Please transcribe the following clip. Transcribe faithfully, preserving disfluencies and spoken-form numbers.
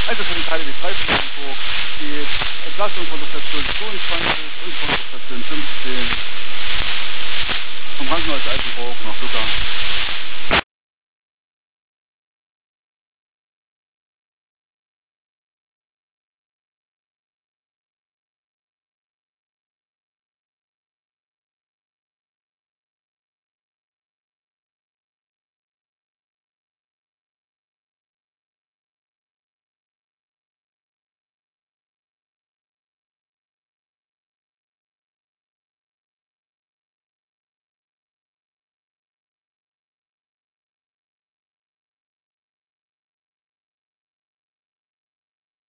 Also für den K D W drei von Brandenburg die Entlassung von der Station zweiundzwanzig und von der Station fünfzehn vom Krankenhaus Altenburg nach Lucca.